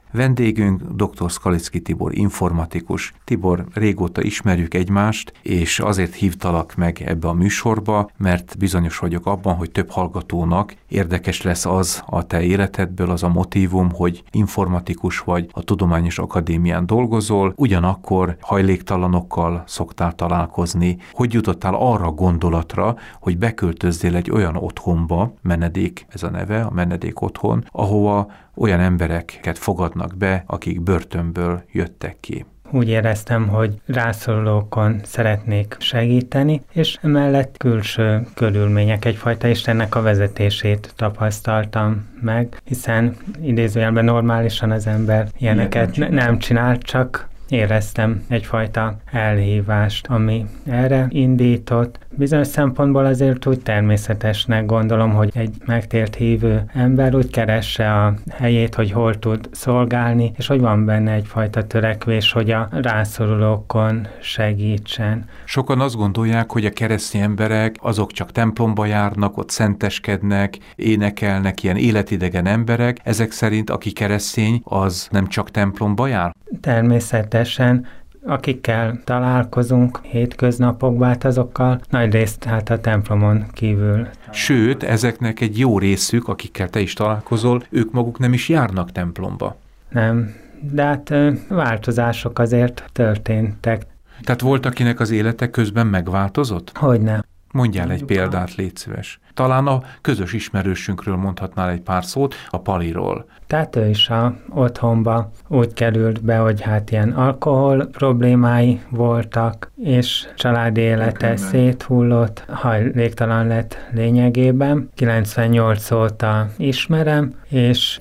Vendégünk dr. Skalicki Tibor, informatikus. Tibor, régóta ismerjük egymást, és azért hívtalak meg ebbe a műsorba, mert bizonyos vagyok abban, hogy több hallgatónak érdekes lesz az a te életedből, az a motívum, hogy informatikus vagy, a Tudományos Akadémián dolgozol, ugyanakkor hajléktalanokkal szoktál találkozni. Hogy jutottál arra gondolatra, hogy beköltözzél egy olyan otthonba, Menedék ez a neve, a Menedék otthon, ahova olyan embereket fogadnak be, akik börtönből jöttek ki? Úgy éreztem, hogy rászorulókon szeretnék segíteni, és emellett külső körülmények, egyfajta Istennek a vezetését tapasztaltam meg, hiszen idézőjelben normálisan az ember ilyeneket nem csinál, csak éreztem egyfajta elhívást, ami erre indított. Bizonyos szempontból azért úgy természetesnek gondolom, hogy egy megtért hívő ember úgy keresse a helyét, hogy hol tud szolgálni, és hogy van benne egyfajta törekvés, hogy a rászorulókon segítsen. Sokan azt gondolják, hogy a keresztény emberek azok csak templomba járnak, ott szenteskednek, énekelnek, ilyen életidegen emberek. Ezek szerint aki keresztény, az nem csak templomba jár? Természetesen. Akikkel találkozunk hétköznapokban, azokkal nagyrészt hát a templomon kívül. Sőt, ezeknek egy jó részük, akikkel te is találkozol, ők maguk nem is járnak templomba. Nem, de hát változások azért történtek. Tehát volt, akinek az élete közben megváltozott? Hogyne. Mondjál egy példát, légy szíves. Talán a közös ismerősünkről mondhatnál egy pár szót, a Paliról. Tehát ő is a otthonba úgy került be, hogy hát ilyen alkohol problémái voltak, és családi élete széthullott, hajléktalan lett lényegében. 98 óta ismerem, és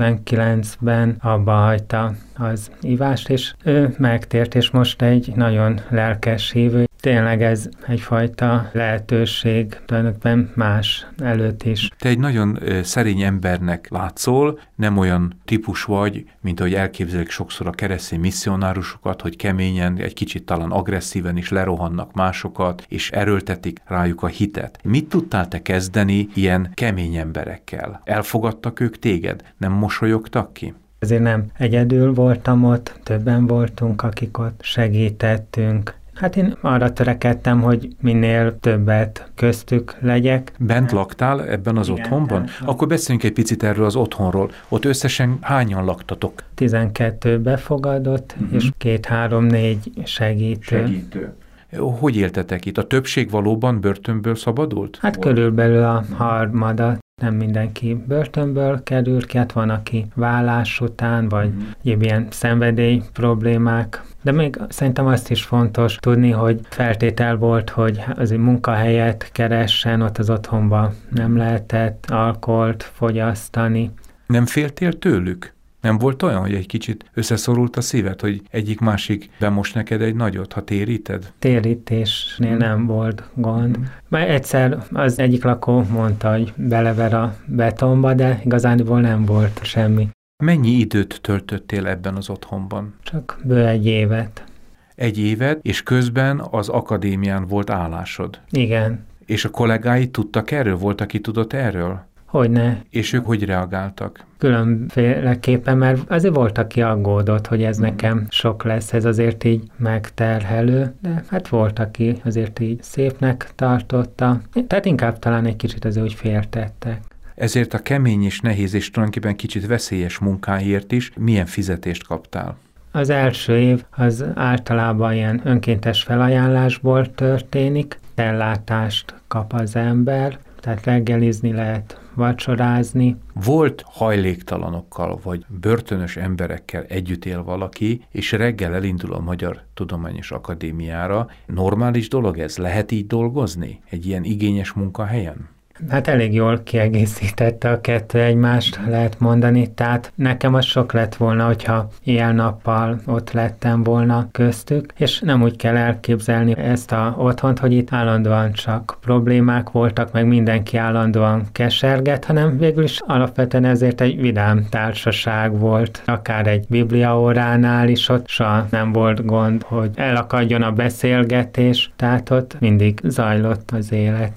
99-ben abba hagyta az ivást, és ő megtért, és most egy nagyon lelkes hívő. Tényleg ez egyfajta lehetőség, tulajdonképpen más előtt is. Te egy nagyon szerény embernek látszol, nem olyan típus vagy, mint ahogy elképzelik sokszor a keresztény misszionárusokat, hogy keményen, egy kicsit talán agresszíven is lerohannak másokat, és erőltetik rájuk a hitet. Mit tudtál te kezdeni ilyen kemény emberekkel? Elfogadtak ők téged? Nem mosolyogtak ki? Azért nem egyedül voltam ott, többen voltunk, akik ott segítettünk. Hát én arra törekedtem, hogy minél többet köztük legyek. Bent laktál ebben az otthonban? Akkor beszéljünk egy picit erről az otthonról. Ott összesen hányan laktatok? 12 befogadott, és 2-3-4 segítő. Hogy éltetek itt? A többség valóban börtönből szabadult? Hát körülbelül a harmada. Nem mindenki börtönből kerül ki, hát van, aki vállás után, vagy ilyen szenvedély problémák. De még szerintem azt is fontos tudni, hogy feltétel volt, hogy az egy munkahelyet keressen, ott az otthonban nem lehetett alkoholt fogyasztani. Nem féltél tőlük? Nem volt olyan, hogy egy kicsit összeszorult a szíved, hogy egyik-másik bemos neked egy nagyot, ha téríted? Térítésnél nem volt gond. Mert egyszer az egyik lakó mondta, hogy belever a betonba, de igazából nem volt semmi. Mennyi időt töltöttél ebben az otthonban? Csak bő 1 évet. 1 évet, és közben az akadémián volt állásod? Igen. És a kollégáid tudtak erről? Volt, aki tudott erről? Hogyne. És ők hogy reagáltak? Különféleképpen, mert azért volt, aki aggódott, hogy ez nekem sok lesz, ez azért így megterhelő, de hát volt, aki azért így szépnek tartotta. Tehát inkább talán egy kicsit azért úgy féltettek. Ezért a kemény és nehéz és tulajdonképpen kicsit veszélyes munkáért is milyen fizetést kaptál? Az első év az általában ilyen önkéntes felajánlásból történik, ellátást kap az ember, tehát reggelizni lehet, vacsorázni. Volt hajléktalanokkal vagy börtönös emberekkel együtt él valaki, és reggel elindul a Magyar Tudományos Akadémiára. Normális dolog ez? Lehet így dolgozni egy ilyen igényes munkahelyen? Hát elég jól kiegészítette a kettő egymást, lehet mondani, tehát nekem az sok lett volna, hogyha éjjel-nappal ott lettem volna köztük, és nem úgy kell elképzelni ezt a otthont, hogy itt állandóan csak problémák voltak, meg mindenki állandóan keserget, hanem végül is alapvetően ezért egy vidám társaság volt, akár egy bibliaóránál is ott soha nem volt gond, hogy elakadjon a beszélgetés, tehát ott mindig zajlott az élet.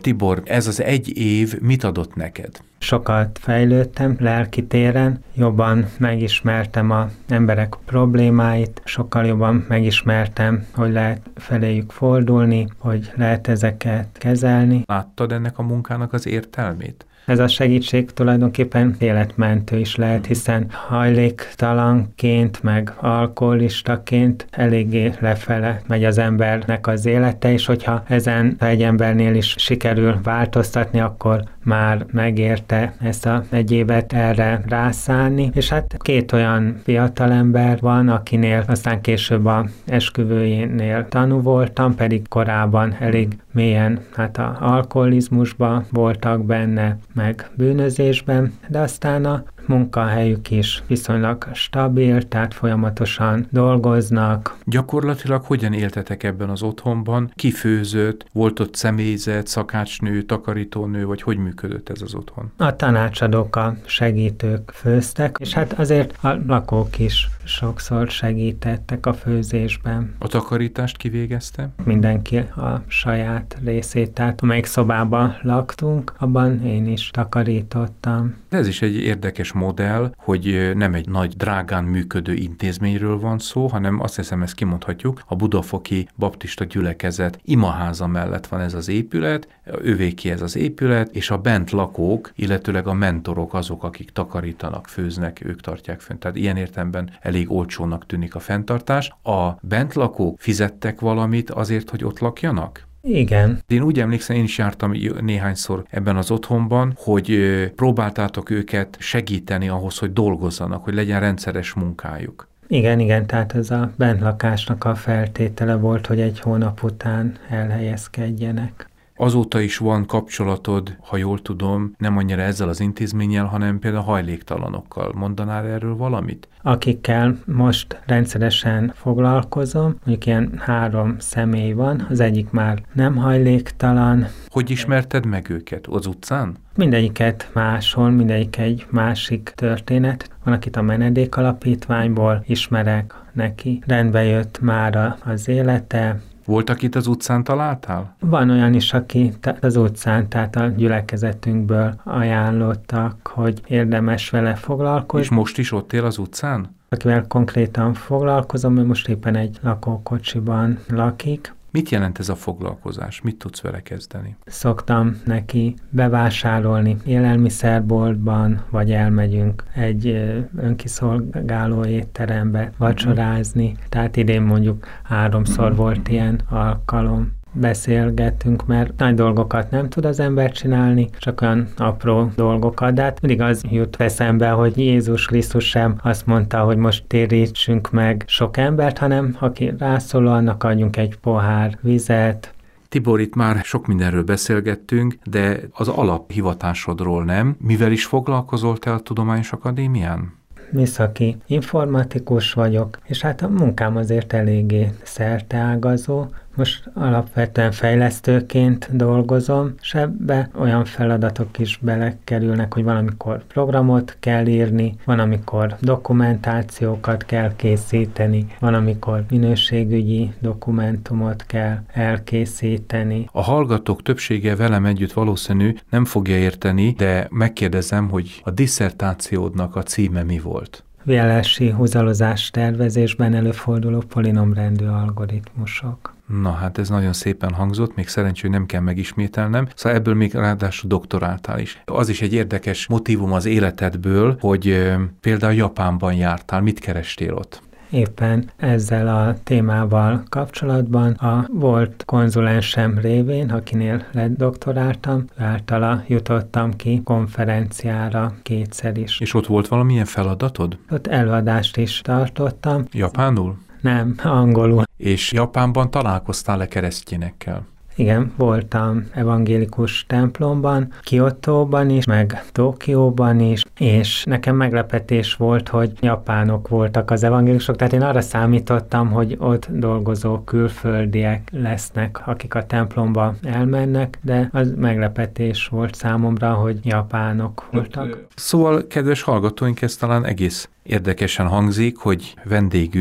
Tibor, ez az egy év mit adott neked? Sokat fejlődtem lelki téren, jobban megismertem az emberek problémáit, sokkal jobban megismertem, hogy lehet feléjük fordulni, hogy lehet ezeket kezelni. Láttad ennek a munkának az értelmét? Ez a segítség tulajdonképpen életmentő is lehet, hiszen hajléktalanként, meg alkoholistaként eléggé lefele megy az embernek az élete, és hogyha ezen egy embernél is sikerül változtatni, akkor már megérte ezt a egy évet erre rászánni. És hát 2 olyan fiatalember van, akinél aztán később a esküvőjénél tanú voltam, pedig korábban elég mélyen hát a alkoholizmusban voltak benne, meg bűnözésben, de aztán a munkahelyük is viszonylag stabil, tehát folyamatosan dolgoznak. Gyakorlatilag hogyan éltetek ebben az otthonban? Ki főzött? Volt ott személyzet, szakácsnő, takarítónő, vagy hogy működött ez az otthon? A tanácsadók, a segítők főztek, és hát azért a lakók is sokszor segítettek a főzésben. A takarítást kivégezte? Mindenki a saját részét, tehát amelyik szobában laktunk, abban én is takarítottam. Ez is egy érdekes modell, hogy nem egy nagy, drágán működő intézményről van szó, hanem azt hiszem, ezt kimondhatjuk, a Budafoki Baptista Gyülekezet imaháza mellett van ez az épület, övéké ez az épület, és a bent lakók, illetőleg a mentorok azok, akik takarítanak, főznek, ők tartják fent. Tehát ilyen értelemben elég olcsónak tűnik a fenntartás. A bent lakók fizettek valamit azért, hogy ott lakjanak? Igen. Én úgy emlékszem, én is jártam néhányszor ebben az otthonban, hogy próbáltátok őket segíteni ahhoz, hogy dolgozzanak, hogy legyen rendszeres munkájuk. Igen, tehát ez a bentlakásnak a feltétele volt, hogy 1 hónap után elhelyezkedjenek. Azóta is van kapcsolatod, ha jól tudom, nem annyira ezzel az intézménnyel, hanem például hajléktalanokkal. Mondanál erről valamit? Akikkel most rendszeresen foglalkozom, mondjuk ilyen 3 személy van, az egyik már nem hajléktalan. Hogy ismerted meg őket? Az utcán? Mindegyiket máshol, mindegyik egy másik történet. Van, akit a menedékalapítványból ismerek, neki rendbe jött már az élete. Volt, akit az utcán találtál? Van olyan is, aki az utcán, tehát a gyülekezetünkből ajánlottak, hogy érdemes vele foglalkozni. És most is ott él az utcán? Akivel konkrétan foglalkozom, ő most éppen egy lakókocsiban lakik. Mit jelent ez a foglalkozás? Mit tudsz vele kezdeni? Szoktam neki bevásárolni élelmiszerboltban, vagy elmegyünk egy önkiszolgáló étterembe vacsorázni. Tehát idén mondjuk 3-szor volt ilyen alkalom. Beszélgettünk, mert nagy dolgokat nem tud az ember csinálni, csak olyan apró dolgokat, de hát mindig az jut eszembe, hogy Jézus Krisztus sem azt mondta, hogy most térítsünk meg sok embert, hanem aki rászól, annak adjunk egy pohár vizet. Tibor, itt már sok mindenről beszélgettünk, de az alaphivatásodról nem. Mivel is foglalkozol te a Tudományos Akadémián? Műszaki informatikus vagyok, és hát a munkám azért eléggé szerteágazó. Most alapvetően fejlesztőként dolgozom, és ebbe olyan feladatok is belekerülnek, hogy valamikor programot kell írni, van, amikor dokumentációkat kell készíteni, van, amikor minőségügyi dokumentumot kell elkészíteni. A hallgatók többsége velem együtt valószínű nem fogja érteni, de megkérdezem, hogy a disszertációdnak a címe mi volt? VLSI húzalozás tervezésben előforduló polinomrendű algoritmusok. Na hát ez nagyon szépen hangzott, még szerencsé, hogy nem kell megismételnem. Szóval ebből még ráadásul doktoráltál is. Az is egy érdekes motívum az életedből, hogy például Japánban jártál. Mit kerestél ott? Éppen ezzel a témával kapcsolatban a volt konzulensem révén, akinél ledoktoráltam, általa jutottam ki konferenciára 2-szer is. És ott volt valamilyen feladatod? Ott előadást is tartottam. Japánul? Nem, angolul. És Japánban találkoztál-e keresztényekkel? Igen, voltam evangélikus templomban, Kiotóban is, meg Tokióban is, és nekem meglepetés volt, hogy japánok voltak az evangélikusok, tehát én arra számítottam, hogy ott dolgozó külföldiek lesznek, akik a templomba elmennek, de az meglepetés volt számomra, hogy japánok voltak. Szóval, kedves hallgatóink, ez talán egész érdekesen hangzik, hogy vendégünk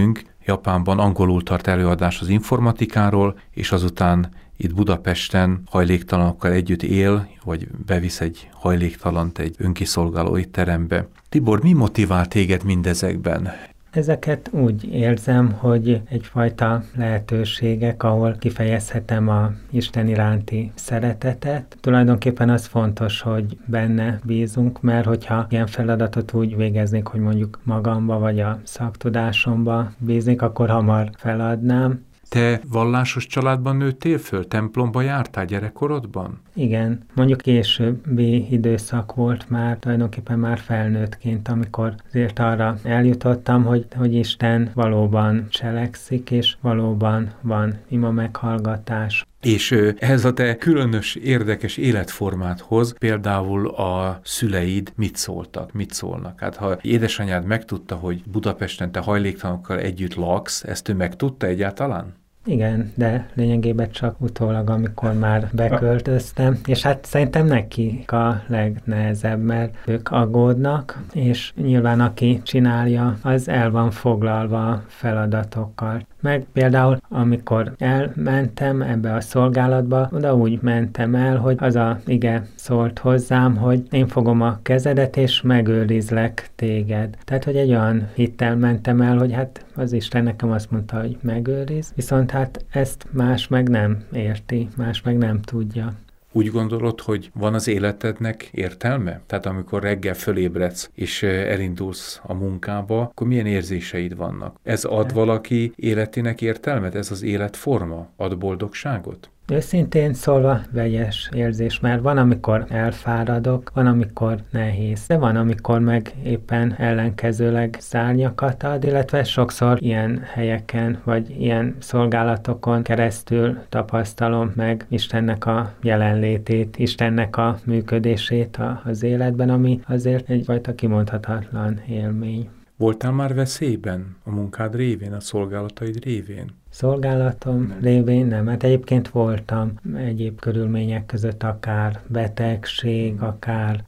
Japánban angolul tart előadás az informatikáról, és azután itt Budapesten hajléktalanokkal együtt él, vagy bevisz egy hajléktalant egy önkiszolgáló étterembe. Tibor, mi motivál téged mindezekben? Ezeket úgy érzem, hogy egyfajta lehetőségek, ahol kifejezhetem a Isten iránti szeretetet. Tulajdonképpen az fontos, hogy benne bízunk, mert hogyha ilyen feladatot úgy végeznék, hogy mondjuk magamba vagy a szaktudásomba bíznék, akkor hamar feladnám. Te vallásos családban nőttél föl? Templomba jártál gyerekkorodban? Igen, mondjuk későbbi időszak volt már, tulajdonképpen már felnőttként, amikor azért arra eljutottam, hogy Isten valóban cselekszik, és valóban van ima meghallgatás. És ehhez a te különös, érdekes életformádhoz például a szüleid mit szólnak? Hát ha édesanyád megtudta, hogy Budapesten te hajléktalanokkal együtt laksz, ezt ő megtudta egyáltalán? Igen, de lényegében csak utólag, amikor már beköltöztem, és hát szerintem nekik a legnehezebb, mert ők aggódnak, és nyilván aki csinálja, az el van foglalva a feladatokkal. Meg például, amikor elmentem ebbe a szolgálatba, oda úgy mentem el, hogy az a ige szólt hozzám, hogy én fogom a kezedet, és megőrizlek téged. Tehát, hogy egy olyan hittel mentem el, hogy hát az Isten nekem azt mondta, hogy megőriz, viszont hát ezt más meg nem érti, más meg nem tudja. Úgy gondolod, hogy van az életednek értelme? Tehát amikor reggel fölébredsz és elindulsz a munkába, akkor milyen érzéseid vannak? Ez ad valaki életének értelmet? Ez az életforma? Ad boldogságot? Őszintén szólva vegyes érzés, mert van, amikor elfáradok, van, amikor nehéz, de van, amikor meg éppen ellenkezőleg szárnyakat ad, illetve sokszor ilyen helyeken, vagy ilyen szolgálatokon keresztül tapasztalom meg Istennek a jelenlétét, Istennek a működését az életben, ami azért egyfajta kimondhatatlan élmény. Voltál már veszélyben a munkád révén, a szolgálataid révén? Szolgálatom révén nem, hát egyébként voltam egyéb körülmények között, akár betegség, akár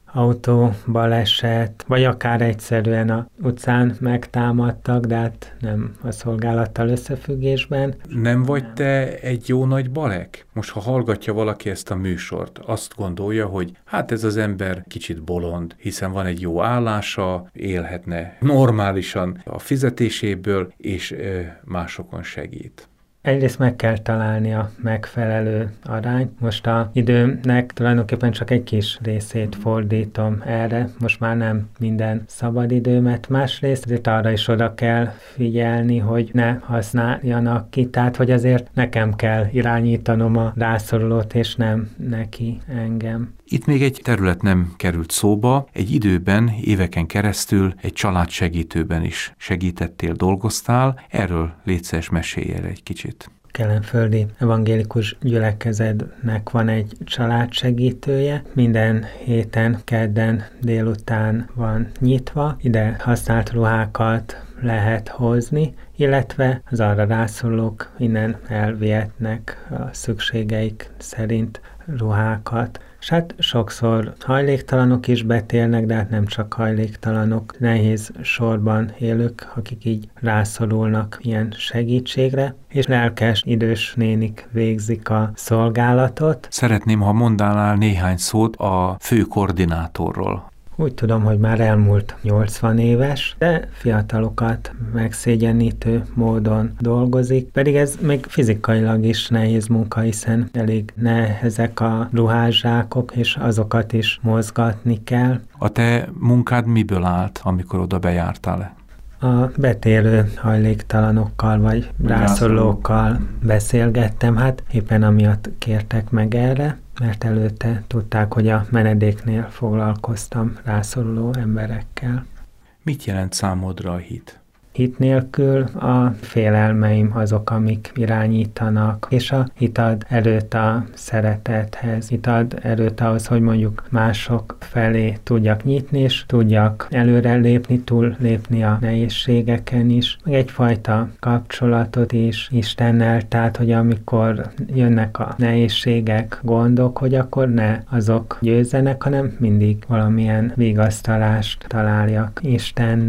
autóbaleset, vagy akár egyszerűen a utcán megtámadtak, de hát nem a szolgálattal összefüggésben. Nem vagy te egy jó nagy balek? Most, ha hallgatja valaki ezt a műsort, azt gondolja, hogy hát ez az ember kicsit bolond, hiszen van egy jó állása, élhetne normálisan a fizetéséből, és másokon segít. Egyrészt meg kell találni a megfelelő arányt. Most az időmnek tulajdonképpen csak egy kis részét fordítom erre. Most már nem minden szabadidőmet. Másrészt azért arra is oda kell figyelni, hogy ne használjanak ki. Tehát, hogy azért nekem kell irányítanom a rászorulót, és nem neki engem. Itt még egy terület nem került szóba. Egy időben, éveken keresztül egy családsegítőben is segítettél, dolgoztál. Erről légy szíves, mesélj el egy kicsit. Kelenföldi Evangélikus Gyülekezetnek van egy családsegítője. Minden héten, kedden délután van nyitva. Ide használt ruhákat lehet hozni, illetve az arra rászorulók innen elvihetnek a szükségeik szerint ruhákat. És hát sokszor hajléktalanok is betérnek, de hát nem csak hajléktalanok, nehéz sorban élők, akik így rászorulnak ilyen segítségre, és lelkes idős nénik végzik a szolgálatot. Szeretném, ha mondanál néhány szót a fő koordinátorról. Úgy tudom, hogy már elmúlt 80 éves, de fiatalokat megszégyenítő módon dolgozik, pedig ez még fizikailag is nehéz munka, hiszen elég nehezek a ruházsákok, és azokat is mozgatni kell. A te munkád miből állt, amikor oda bejártál? A betérő hajléktalanokkal vagy rászorulókkal beszélgettem, hát éppen amiatt kértek meg erre, mert előtte tudták, hogy a menedéknél foglalkoztam rászoruló emberekkel. Mit jelent számodra a hit? Hit nélkül a félelmeim azok, amik irányítanak, és a hit ad erőt a szeretethez, hit ad erőt ahhoz, hogy mondjuk mások felé tudjak nyitni, és tudjak előre lépni, túllépni a nehézségeken is, meg egyfajta kapcsolatot is Istennel, tehát, hogy amikor jönnek a nehézségek, gondok, hogy akkor ne azok győzzenek, hanem mindig valamilyen vigasztalást találjak Istennél.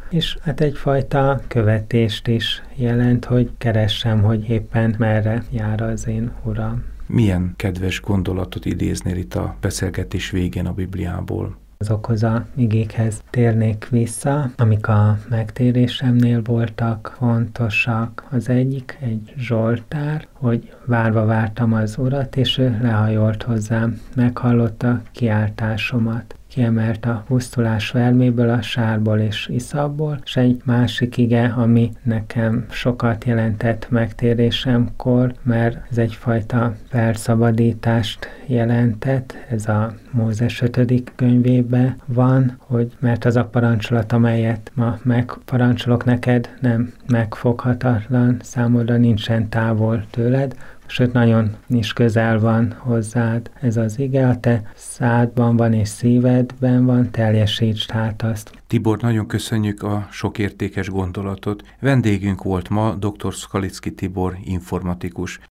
és hát egyfajta követést is jelent, hogy keressem, hogy éppen merre jár az én Uram. Milyen kedves gondolatot idéznél itt a beszélgetés végén a Bibliából? Azokhoz a igékhez térnék vissza, amik a megtérésemnél voltak fontosak. Az egyik egy Zsoltár, hogy várva vártam az Urat, és ő lehajolt hozzám, meghallotta kiáltásomat. Kiemelt a pusztulás verméből, a sárból és iszapból, és egy másik ige, ami nekem sokat jelentett megtérésemkor, mert ez egyfajta felszabadítást jelentett, ez a Mózes 5. könyvében van, hogy mert az a parancsolat, amelyet ma megparancsolok neked, nem megfoghatatlan, számodra nincsen távol tőled, sőt, nagyon is közel van hozzád ez az ige, a te szádban van és szívedben van, teljesítsd hát azt. Tibor, nagyon köszönjük a sok értékes gondolatot. Vendégünk volt ma dr. Skalicki Tibor, informatikus.